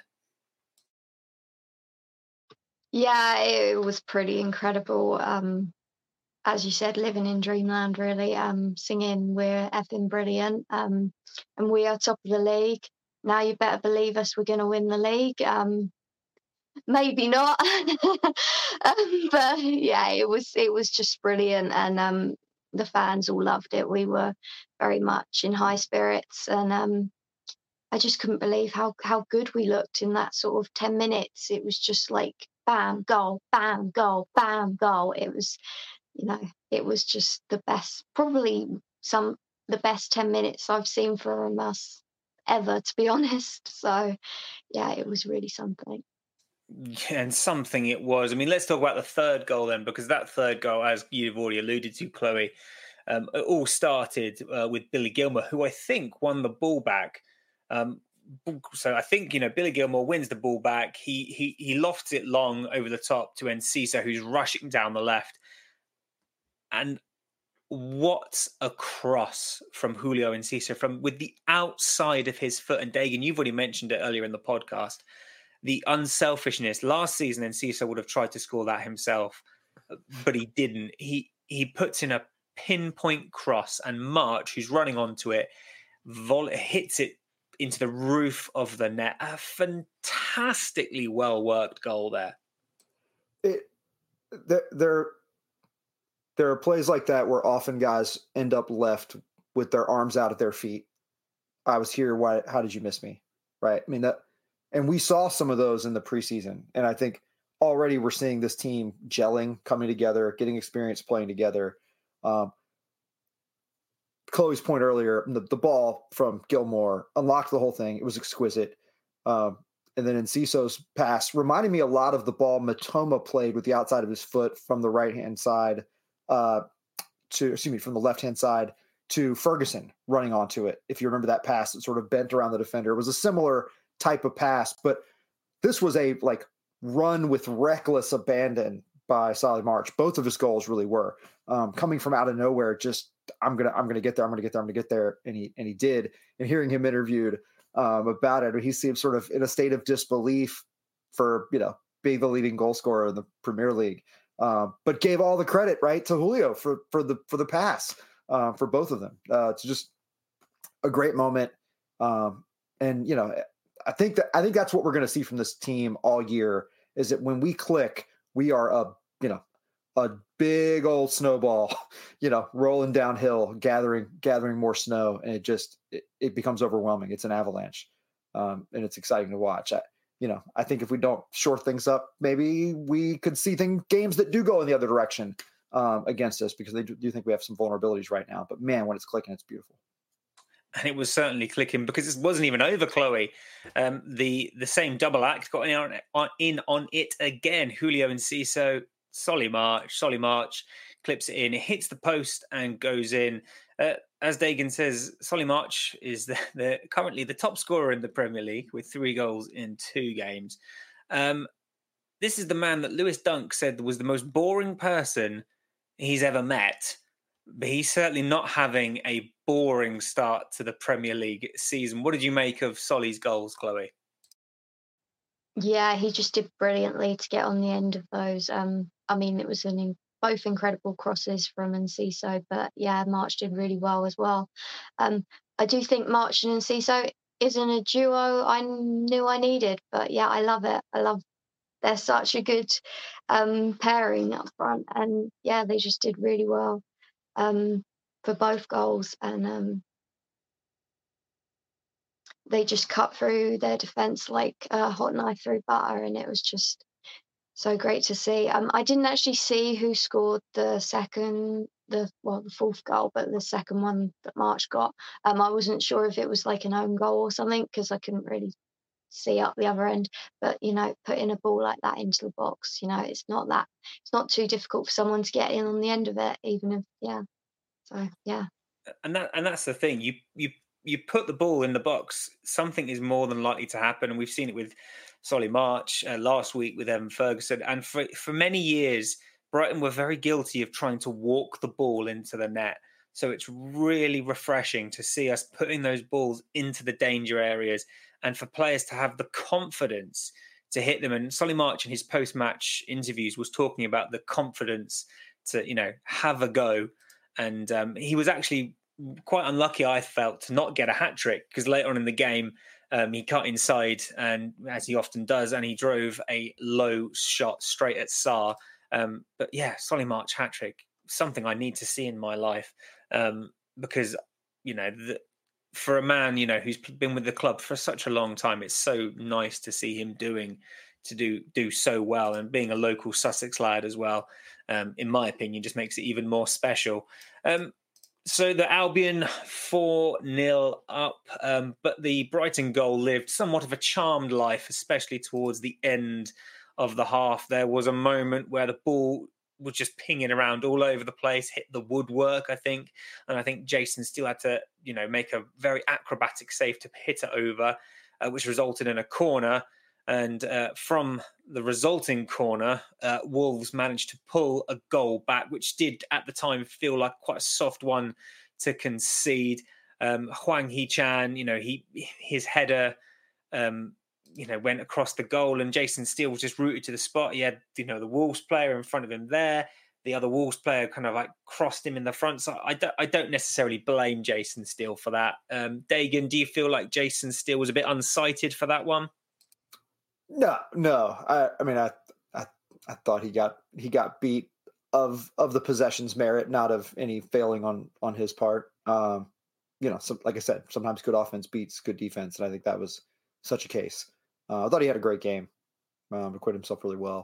Yeah, it was pretty incredible. As you said, living in dreamland, really. Singing "We're effing brilliant," and we are top of the league. Now you better believe us, we're going to win the league. Maybe not, but yeah, it was just brilliant, and the fans all loved it. We were very much in high spirits, and I just couldn't believe how good we looked in that sort of 10 minutes. It was just like bam, goal, bam, goal, bam, goal. It was, it was just the best, probably the best 10 minutes I've seen from us ever, to be honest. So yeah, it was really something. Yeah, and something it was. I mean, let's talk about the third goal then, because that third goal, as you've already alluded to, Chloe, it all started with Billy Gilmour, who I think won the ball back. So I think, Billy Gilmour wins the ball back. He lofts it long over the top to Enciso, who's rushing down the left. And what a cross from Julio Enciso with the outside of his foot. And Dagan, you've already mentioned it earlier in the podcast. The unselfishness. Last season, Enciso would have tried to score that himself, but he didn't. He puts in a pinpoint cross, and March, who's running onto it, hits it into the roof of the net. A fantastically well-worked goal there. There are plays like that where often guys end up left with their arms out at their feet. I was here. Why? How did you miss me? Right. I mean, and we saw some of those in the preseason. And I think already we're seeing this team gelling, coming together, getting experience playing together. Chloe's point earlier, the ball from Gilmore unlocked the whole thing. It was exquisite. And then Enciso's pass reminded me a lot of the ball Matoma played with the outside of his foot from the right-hand side from the left-hand side to Ferguson running onto it. If you remember that pass, it sort of bent around the defender. It was a similar type of pass, but this was a run with reckless abandon by Solly March. Both of his goals really were coming from out of nowhere. Just I'm gonna get there, and he did. And hearing him interviewed about it, he seemed sort of in a state of disbelief for being the leading goal scorer in the Premier League, but gave all the credit right to Julio for the pass for both of them. It's just a great moment, and I think that's what we're going to see from this team all year. Is that when we click, we are a big old snowball, rolling downhill, gathering more snow, and it becomes overwhelming. It's an avalanche, and it's exciting to watch. I think if we don't shore things up, maybe we could see games that do go in the other direction against us, because they do think we have some vulnerabilities right now. But man, when it's clicking, it's beautiful. And it was certainly clicking, because it wasn't even over, Chloe. The same double act got in on it again. Julio Enciso, Solly March clips it in, it hits the post and goes in. As Dagan says, Solly March is currently the top scorer in the Premier League with 3 goals in 2 games. This is the man that Lewis Dunk said was the most boring person he's ever met. But he's certainly not having a boring start to the Premier League season. What did you make of Solly's goals, Chloe? Yeah, he just did brilliantly to get on the end of those. It was both incredible crosses from Enciso, but yeah, March did really well as well. I do think March and Enciso isn't a duo I knew I needed, but yeah, I love it. They're such a good pairing up front, and yeah, they just did really well for both goals, and they just cut through their defense like a hot knife through butter, and it was just so great to see. I didn't actually see who scored the fourth goal, but the second one that March got. I wasn't sure if it was like an own goal or something, because I couldn't really see up the other end. But putting a ball like that into the box, it's not too difficult for someone to get in on the end of it, even if So yeah. And that's the thing. You put the ball in the box, something is more than likely to happen. And we've seen it with Solly March last week with Evan Ferguson. And for many years, Brighton were very guilty of trying to walk the ball into the net. So it's really refreshing to see us putting those balls into the danger areas, and for players to have the confidence to hit them. And Solly March in his post-match interviews was talking about the confidence to, have a go. And he was actually quite unlucky, I felt, to not get a hat-trick, because later on in the game, he cut inside, and as he often does, and he drove a low shot straight at Sarr. But yeah, Solly March hat-trick, something I need to see in my life, because, for a man, who's been with the club for such a long time, it's so nice to see him do so well, and being a local Sussex lad as well, in my opinion, just makes it even more special. So the Albion 4-0 up, but the Brighton goal lived somewhat of a charmed life, especially towards the end of the half. There was a moment where the ball was just pinging around all over the place, hit the woodwork, I think. And I think Jason still had to, make a very acrobatic save to hit it over, which resulted in a corner. And from the resulting corner, Wolves managed to pull a goal back, which did at the time feel like quite a soft one to concede. Hwang Hee-chan, his header, went across the goal, and Jason Steele was just rooted to the spot. He had, the Wolves player in front of him there. the other Wolves player kind of like crossed him in the front. So I don't necessarily blame Jason Steele for that. Dagan, do you feel like Jason Steele was a bit unsighted for that one? No. I mean, I thought he got beat of the possession's merit, not of any failing on his part. Like I said, sometimes good offense beats good defense, and I think that was such a case. I thought he had a great game. Acquitted himself really well.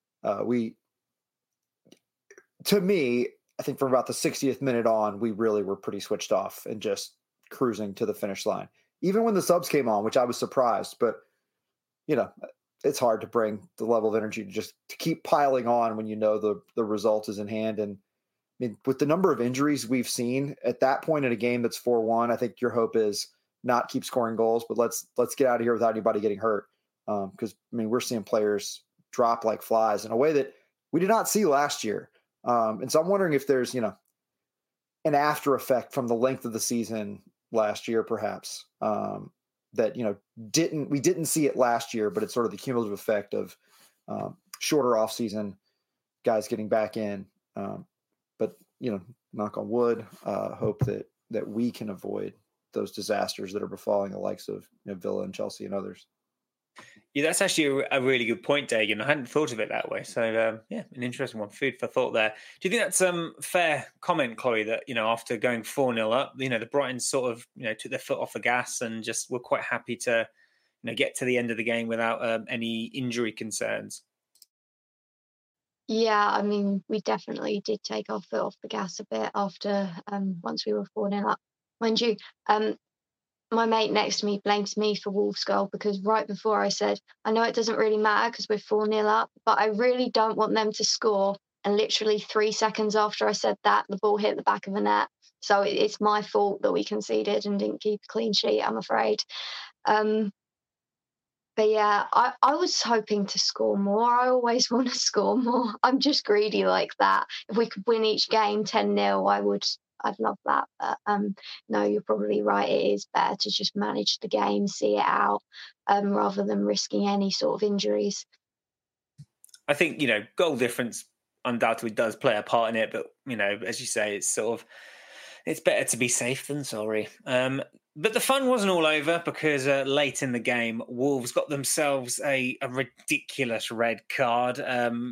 To me, I think from about the 60th minute on, we really were pretty switched off and just cruising to the finish line. Even when the subs came on, which I was surprised, but it's hard to bring the level of energy to keep piling on when the result is in hand. And I mean, with the number of injuries we've seen at that point in a game that's 4-1, I think your hope is not keep scoring goals, but let's get out of here without anybody getting hurt. Because we're seeing players drop like flies in a way that we did not see last year. And so I'm wondering if there's, an after effect from the length of the season last year, perhaps, that, we didn't see it last year, but it's sort of the cumulative effect of shorter off season, guys getting back in. But, knock on wood, hope that we can avoid those disasters that are befalling the likes of Villa and Chelsea and others. Yeah, that's actually a really good point, Dagan. I hadn't thought of it that way. So, an interesting one. Food for thought there. Do you think that's fair comment, Chloe, that, after going 4-0 up, the Brighton sort of, took their foot off the gas and just were quite happy to, get to the end of the game without any injury concerns? Yeah, we definitely did take our foot off the gas a bit after once we were 4-0 up. Mind you, my mate next to me blames me for Wolves' goal because right before I said, I know it doesn't really matter because we're 4-0 up, but I really don't want them to score. And literally 3 seconds after I said that, the ball hit the back of the net. So it's my fault that we conceded and didn't keep a clean sheet, I'm afraid. But yeah, I was hoping to score more. I always want to score more. I'm just greedy like that. If we could win each game 10-0, I'd love that. But no, you're probably right. It is better to just manage the game, see it out, rather than risking any sort of injuries. I think, goal difference undoubtedly does play a part in it. But, as you say, it's better to be safe than sorry. But the fun wasn't all over because late in the game, Wolves got themselves a ridiculous red card.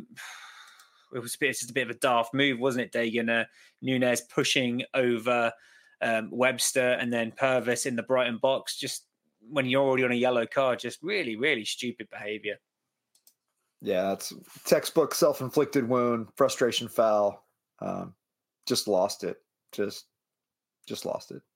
It was just a bit of a daft move, wasn't it, Dagan? Nunes pushing over Webster and then Purvis in the Brighton box. Just when you're already on a yellow card, just really, really stupid behaviour. Yeah, that's textbook self-inflicted wound, frustration foul. Just lost it. Just lost it.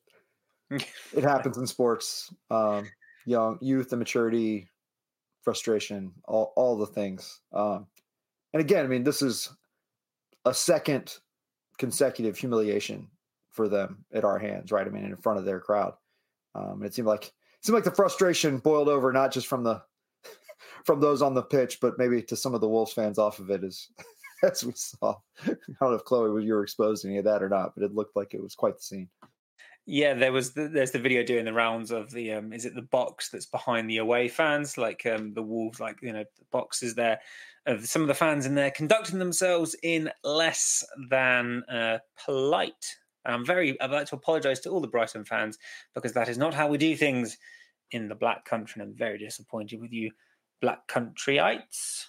It happens in sports. Youth, immaturity, frustration, all the things. And again, this is a second consecutive humiliation for them at our hands, right? in front of their crowd. It seemed like the frustration boiled over, not just from those on the pitch, but maybe to some of the Wolves fans off of it, as we saw. I don't know if Chloe, you were exposed to any of that or not, but it looked like it was quite the scene. Yeah, there's the video doing the rounds of the is it the box that's behind the away fans, like the Wolves, like the boxes there of some of the fans in there conducting themselves in less than polite. I'd like to apologise to all the Brighton fans because that is not how we do things in the Black Country, and I'm very disappointed with you, Black Countryites.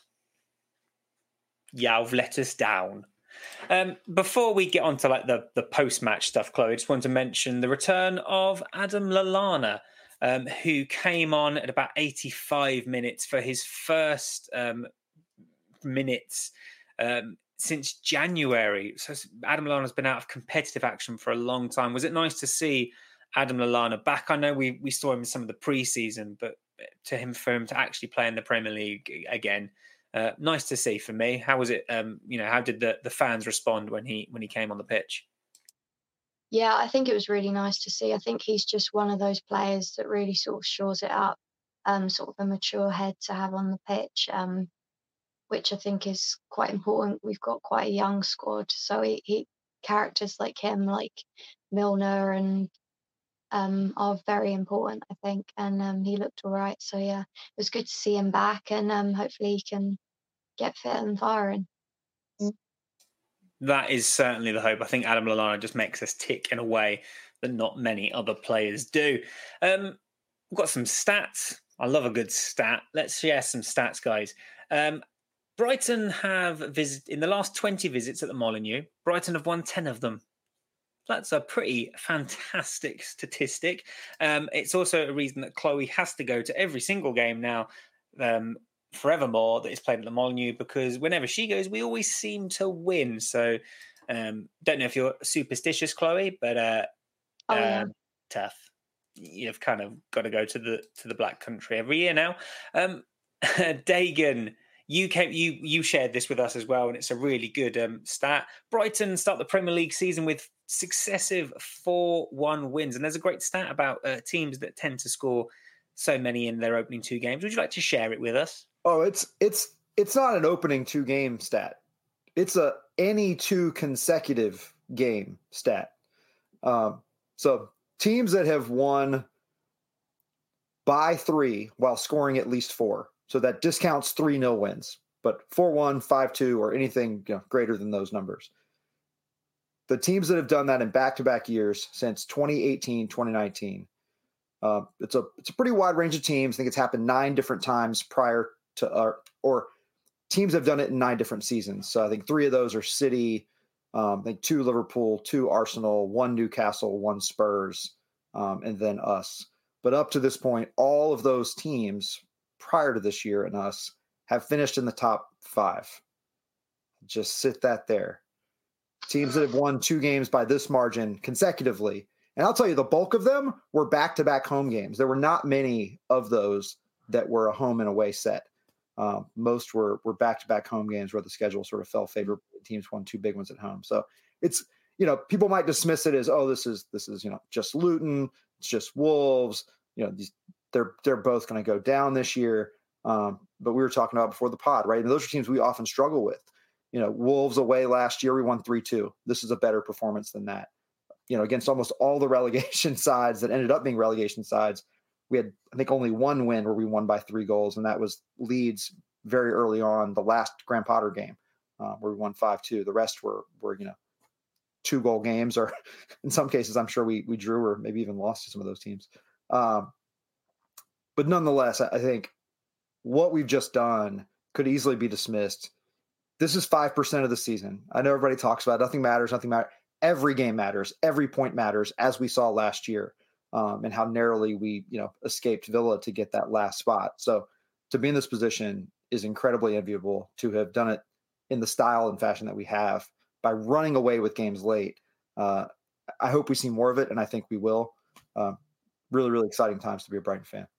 You've let us down. Before we get on to the post-match stuff, Chloe, I just want to mention the return of Adam Lallana, who came on at about 85 minutes for his first minutes since January. So Adam Lallana's been out of competitive action for a long time. Was it nice to see Adam Lallana back? I know we saw him in some of the pre-season, but for him to actually play in the Premier League again, nice to see for me. How was it? How did the fans respond when he came on the pitch? Yeah, I think it was really nice to see. I think he's just one of those players that really sort of shores it up, sort of a mature head to have on the pitch, which I think is quite important. We've got quite a young squad, so he characters like him, like Milner, and are very important, I think. And he looked all right. So yeah, it was good to see him back, and hopefully he can get fit and firing. That is certainly the hope. I think Adam Lallana just makes us tick in a way that not many other players do. We've got some stats. I love a good stat. Let's share some stats, guys. Brighton have in the last 20 visits at the Molineux, Brighton have won 10 of them. That's a pretty fantastic statistic. It's also a reason that Chloe has to go to every single game now, forevermore, that is played at the Molineux, because whenever she goes, we always seem to win. So, don't know if you're superstitious, Chloe, but tough. You've kind of got to go to the Black Country every year now. Dagan, you shared this with us as well, and it's a really good stat. Brighton start the Premier League season with successive 4-1 wins, and there's a great stat about teams that tend to score so many in their opening 2 games. Would you like to share it with us? Oh, it's not an opening 2 game stat. It's any 2 consecutive game stat. So teams that have won by 3 while scoring at least 4. So that discounts 3-0 wins, but 4-1, 5-2, or anything greater than those numbers. The teams that have done that in back-to-back years since 2018, 2019, it's a pretty wide range of teams. I think it's happened 9 different times prior to, or teams have done it in 9 different seasons. So I think 3 of those are City, I think 2 Liverpool, 2 Arsenal, 1 Newcastle, 1 Spurs, and then us. But up to this point, all of those teams prior to this year and us have finished in the top 5. Just sit that there. Teams that have won 2 games by this margin consecutively. And I'll tell you, the bulk of them were back-to-back home games. There were not many of those that were a home and away set. Most were back-to-back home games where the schedule sort of fell favorably. Teams won 2 big ones at home. So it's, people might dismiss it as, oh, this is just Luton, it's just Wolves. They're both going to go down this year. But we were talking about before the pod, right? And those are teams we often struggle with. Wolves away last year, we won 3-2. This is a better performance than that. Against almost all the relegation sides that ended up being relegation sides, we had, I think, only 1 win where we won by 3 goals, and that was Leeds very early on, the last Graham Potter game, where we won 5-2. The rest were 2-goal games, or in some cases, I'm sure we drew or maybe even lost to some of those teams. But nonetheless, I think what we've just done could easily be dismissed. This is 5% of the season. I know everybody talks about it. Nothing matters. Every game matters. Every point matters, as we saw last year, and how narrowly we, escaped Villa to get that last spot. So to be in this position is incredibly enviable. To have done it in the style and fashion that we have by running away with games late. I hope we see more of it, and I think we will. Really, really exciting times to be a Brighton fan.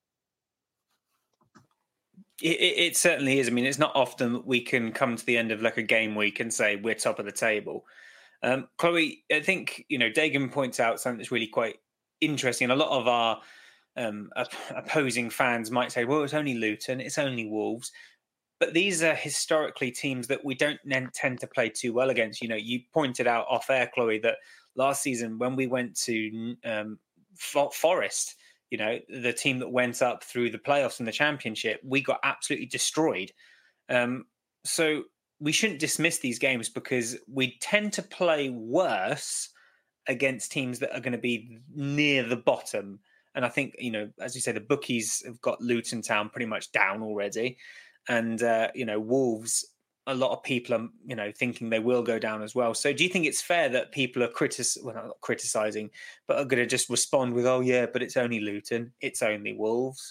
It certainly is. I mean, it's not often that we can come to the end of like a game week and say we're top of the table. Chloe, I think, Dagan points out something that's really quite interesting. A lot of our opposing fans might say, well, it's only Luton, it's only Wolves. But these are historically teams that we don't tend to play too well against. You pointed out off air, Chloe, that last season when we went to Forest, the team that went up through the playoffs and the championship, we got absolutely destroyed. So we shouldn't dismiss these games, because we tend to play worse against teams that are going to be near the bottom. And I think, as you say, the bookies have got Luton Town pretty much down already. And, Wolves, a lot of people are, thinking they will go down as well. So do you think it's fair that people are not criticizing, but are going to just respond with, oh, yeah, but it's only Luton, it's only Wolves?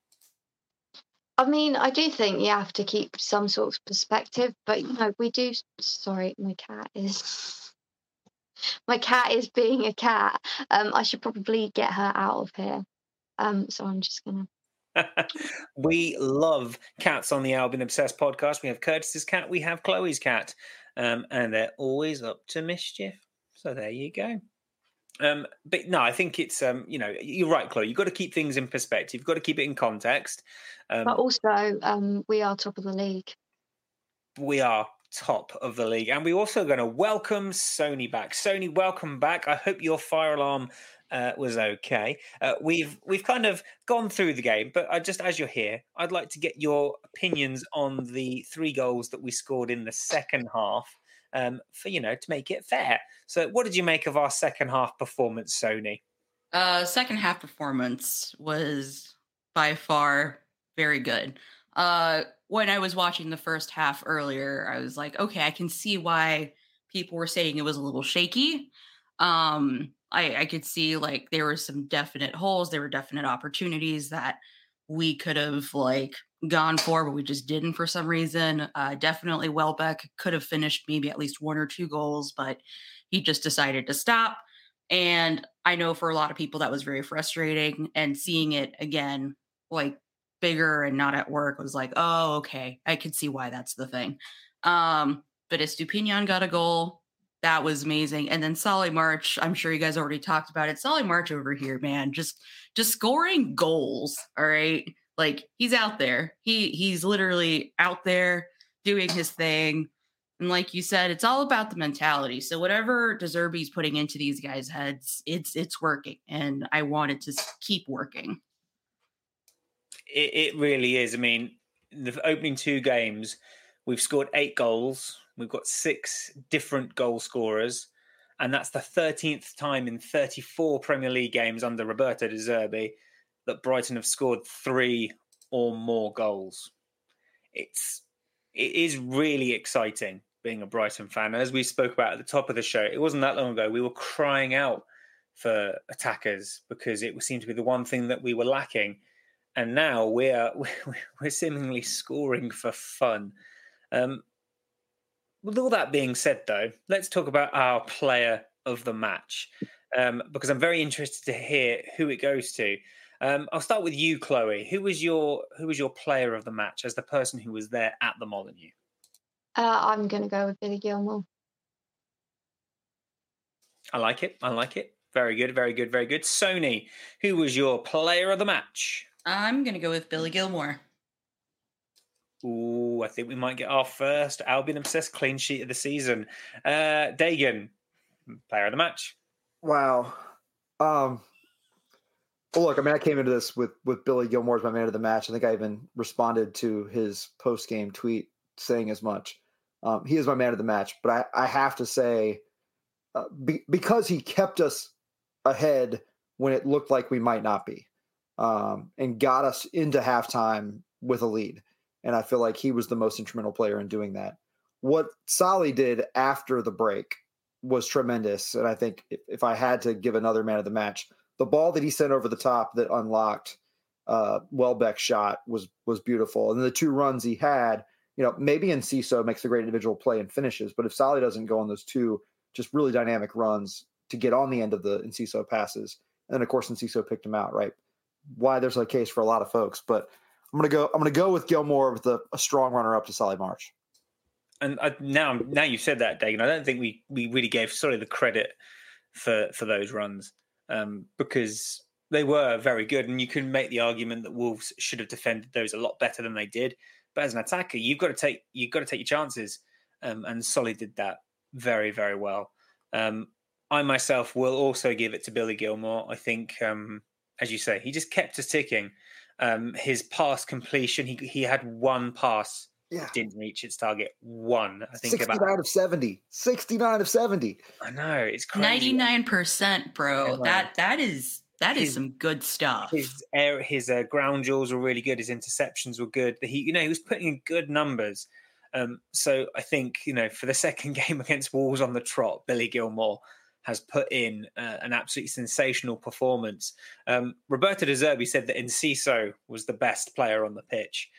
I mean, I do think you have to keep some sort of perspective, but we do. Sorry, my cat is being a cat. I should probably get her out of here. So I'm just gonna. We love cats on the Albion Obsessed podcast. We have Curtis's cat, we have Chloe's cat, and they're always up to mischief. So there you go. But no, I think it's you're right, Chloe. You've got to keep things in perspective. You've got to keep it in context. But also, we are top of the league. We are top of the league, and we're also going to welcome Sony back. Sony, welcome back. I hope your fire alarm was okay. We've kind of gone through the game, but as you're here, I'd like to get your opinions on the 3 goals that we scored in the second half. for to make it fair. So, what did you make of our second half performance, Sony? Second half performance was by far very good. When I was watching the first half earlier, I was like, okay, I can see why people were saying it was a little shaky. I could see like there were some definite holes, there were definite opportunities that we could have like gone for, but we just didn't for some reason. Definitely Welbeck could have finished maybe at least 1 or 2 goals, but he just decided to stop. And I know for a lot of people that was very frustrating, and seeing it again, like bigger and not at work, was like, oh, okay, I could see why that's the thing. But Estupinian got a goal. That was amazing. And then Solly March, I'm sure you guys already talked about it. Solly March over here, man, just scoring goals. All right. Like he's out there. He's literally out there doing his thing. And like you said, it's all about the mentality. So whatever De Zerbi's putting into these guys' heads, it's working. And I want it to keep working. It really is. I mean, the opening 2 games, we've scored 8 goals. We've got 6 different goal scorers. And that's the 13th time in 34 Premier League games under Roberto De Zerbi that Brighton have scored 3 or more goals. It is really exciting being a Brighton fan. As we spoke about at the top of the show, it wasn't that long ago. We were crying out for attackers because it seemed to be the one thing that we were lacking. And now we're seemingly scoring for fun. With all that being said, though, let's talk about our player of the match, because I'm very interested to hear who it goes to. I'll start with you, Chloe. Who was your player of the match as the person who was there at the Molineux? I'm going to go with Billy Gilmour. I like it. Very good, very good, very good. Sony, who was your player of the match? I'm going to go with Billy Gilmour. Ooh, I think we might get our first Albion Obsessed clean sheet of the season. Dagan, player of the match. Wow. Well, look, I mean, I came into this with Billy Gilmour as my man of the match. I think I even responded to his post-game tweet saying as much. He is my man of the match, but I have to say, because he kept us ahead when it looked like we might not be, and got us into halftime with a lead. And I feel like he was the most instrumental player in doing that. What Solly did after the break was tremendous. And I think if I had to give another man of the match, the ball that he sent over the top that unlocked Welbeck's shot was beautiful. And the 2 runs he had, maybe Enciso makes a great individual play and finishes, but if Solly doesn't go on those 2 just really dynamic runs to get on the end of the Enciso passes, and then of course Enciso picked him out, right? Why there's a case for a lot of folks, but I'm gonna go with Gilmour with a strong runner up to Solly March. And now you said that, Dagan, I don't think we really gave Solly the credit for those runs, because they were very good, and you can make the argument that Wolves should have defended those a lot better than they did. But as an attacker, you've got to take your chances, and Solly did that very, very well. I myself will also give it to Billy Gilmour. I think, as you say, he just kept us ticking. His pass completion, he had 1 pass, didn't reach its target. 1, I think. 69 of 70. 69 of 70. I know, it's crazy. 99%, bro. That is some good stuff. His ground duels were really good. His interceptions were good. He was putting in good numbers. So I think, for the second game against Wolves on the trot, Billy Gilmour has put in an absolutely sensational performance. Roberto De Zerbi said that Enciso was the best player on the pitch,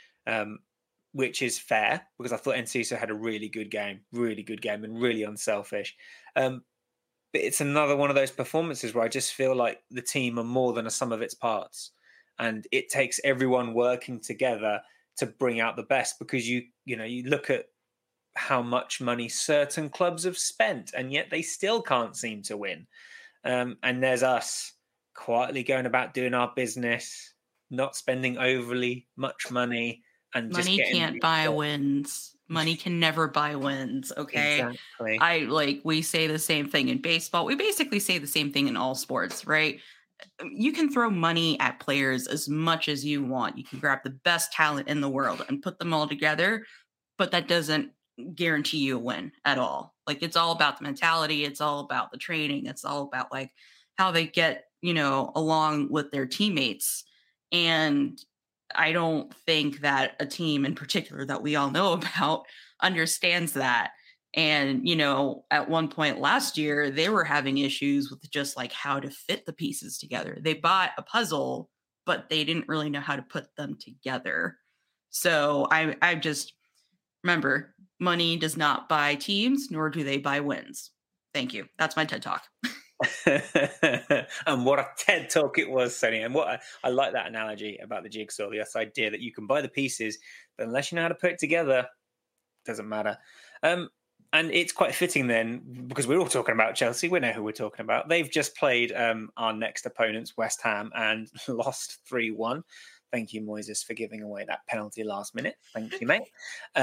which is fair, because I thought Enciso had a really good game, and really unselfish. But it's another one of those performances where I just feel like the team are more than a sum of its parts. And it takes everyone working together to bring out the best, because you look at how much money certain clubs have spent, and yet they still can't seem to win. And there's us quietly going about doing our business, not spending overly much money, and money just can't buy wins. Money can never buy wins. Okay. Exactly. We say the same thing in baseball. We basically say the same thing in all sports, right? You can throw money at players as much as you want. You can grab the best talent in the world and put them all together, but that doesn't guarantee you a win at all. Like, it's all about the mentality. It's all about the training. It's all about like how they get, along with their teammates. And I don't think that a team in particular that we all know about understands that. And, at one point last year, they were having issues with just like how to fit the pieces together. They bought a puzzle, but they didn't really know how to put them together. So I just remember, money does not buy teams, nor do they buy wins. Thank you. That's my TED Talk. And what a TED Talk it was, Sonny. And what I like that analogy about the jigsaw, this idea that you can buy the pieces, but unless you know how to put it together, it doesn't matter. And it's quite fitting then, because we're all talking about Chelsea. We know who we're talking about. They've just played our next opponents, West Ham, and lost 3-1. Thank you, Moises, for giving away that penalty last minute. Thank you, mate.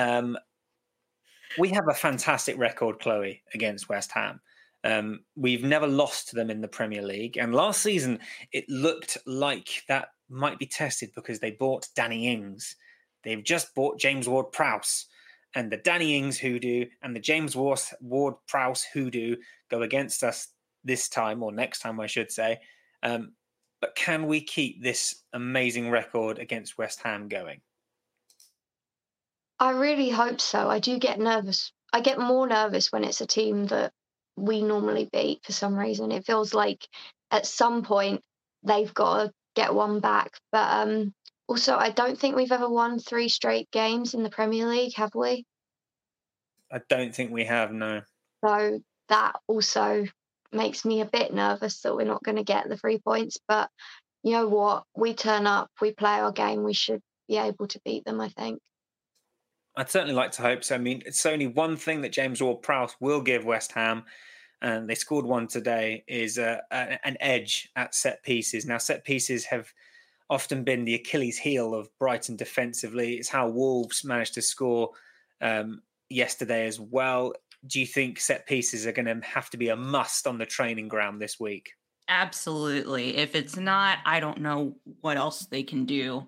We have a fantastic record, Chloe, against West Ham. We've never lost to them in the Premier League. And last season, it looked like that might be tested because they bought Danny Ings. They've just bought James Ward-Prowse. And the Danny Ings hoodoo and the James Ward-Prowse hoodoo go against us this time, or next time, I should say. But can we keep this amazing record against West Ham going? I really hope so. I do get nervous. I get more nervous when it's a team that we normally beat for some reason. It feels like at some point they've got to get one back. But also, I don't think we've ever won 3 straight games in the Premier League, have we? I don't think we have, no. So that also makes me a bit nervous that we're not going to get the 3 points. But you know what? We turn up, we play our game, we should be able to beat them, I think. I'd certainly like to hope so. I mean, it's only one thing that James Ward-Prowse will give West Ham, and they scored one today, is an edge at set pieces. Now, set pieces have often been the Achilles heel of Brighton defensively. It's how Wolves managed to score yesterday as well. Do you think set pieces are going to have to be a must on the training ground this week? Absolutely. If it's not, I don't know what else they can do.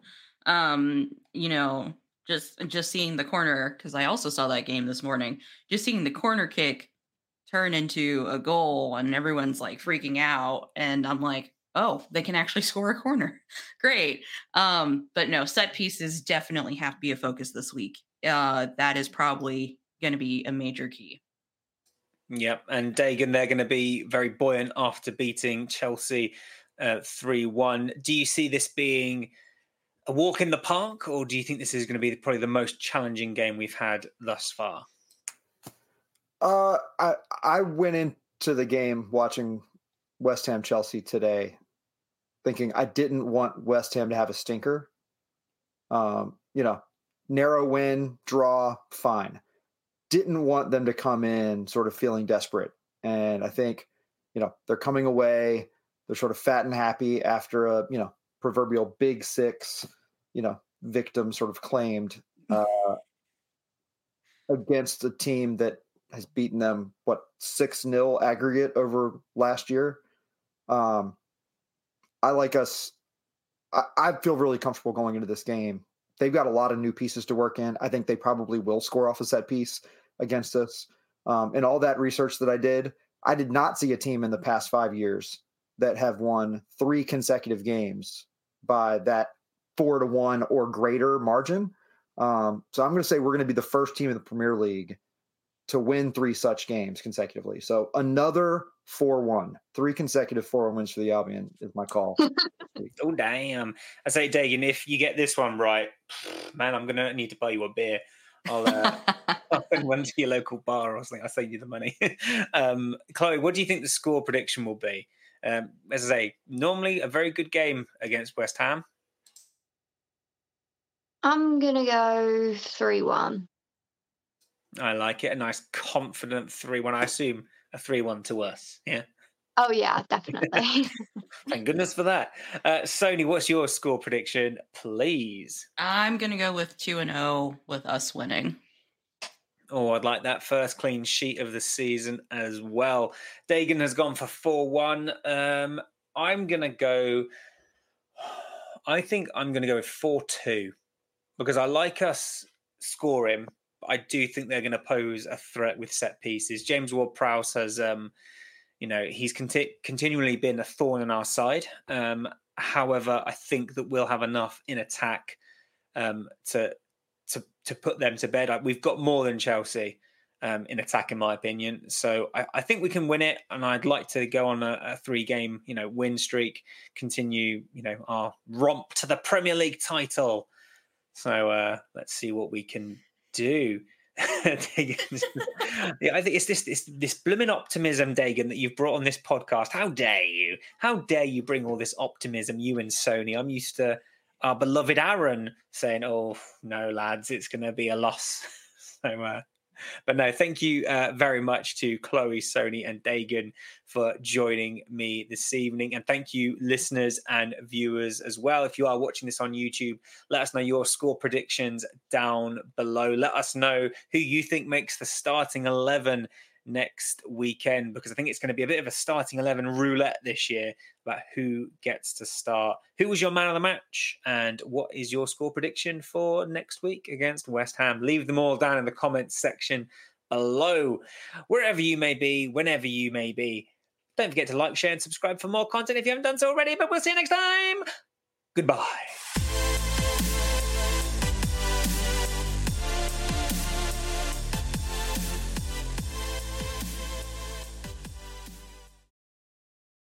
Just seeing the corner, because I also saw that game this morning, just seeing the corner kick turn into a goal and everyone's like freaking out. And I'm like, oh, they can actually score a corner. Great. But no, set pieces definitely have to be a focus this week. That is probably going to be a major key. Yep. And Dagan, they're going to be very buoyant after beating Chelsea 3-1. Do you see this being a walk in the park, or do you think this is going to be probably the most challenging game we've had thus far? I went into the game watching West Ham Chelsea today thinking I didn't want West Ham to have a stinker. Narrow win, draw, fine. Didn't want them to come in sort of feeling desperate. And I think, they're coming away. They're sort of fat and happy after a, proverbial big 6, victim sort of claimed against a team that has beaten them, 6-0 aggregate over last year. I like us. I feel really comfortable going into this game. They've got a lot of new pieces to work in. I think they probably will score off a set piece against us. And all that research that I did not see a team in the past 5 years that have won 3 consecutive games by that 4-1 or greater margin. So I'm going to say we're going to be the first team in the Premier League to win 3 such games consecutively. So another 4-1, 3 consecutive 4-1 wins for the Albion is my call. Oh, damn. I say, Dagan, if you get this one right, man, I'm going to need to buy you a beer. I'll send one to your local bar or something. I'll save you the money. Chloe, what do you think the score prediction will be? As I say, normally a very good game against West Ham. I'm going to go 3-1. I like it. A nice, confident 3-1. I assume a 3-1 to us. Yeah. Oh, yeah, definitely. Thank goodness for that. Sony, what's your score prediction, please? I'm going to go with 2-0 with us winning. Oh, I'd like that first clean sheet of the season as well. Dagan has gone for 4-1. I'm going to go... I think I'm going to go with 4-2 because I like us scoring I do think they're going to pose a threat with set pieces. James Ward-Prowse has, he's continually been a thorn in our side. However, I think that we'll have enough in attack to put them to bed. We've got more than Chelsea in attack, in my opinion. So I think we can win it, and I'd like to go on a 3-game, win streak, continue, our romp to the Premier League title. So let's see what we can do. I think it's this blooming optimism, Dagan, that you've brought on this podcast. How dare you? How dare you bring all this optimism, you and Sony? I'm used to our beloved Aaron saying, "Oh no, lads, it's going to be a loss." So, but no, thank you very much to Chloe, Sony, and Dagan for joining me this evening. And thank you, listeners and viewers as well. If you are watching this on YouTube, let us know your score predictions down below. Let us know who you think makes the starting 11 next weekend, because I think it's going to be a bit of a starting 11 roulette this year about who gets to start. Who was your man of the match, and what is your score prediction for next week against West Ham? Leave them all down in the comments section below. Wherever you may be, whenever you may be, don't forget to like, share, and subscribe for more content if you haven't done so already. But we'll see you next time. Goodbye.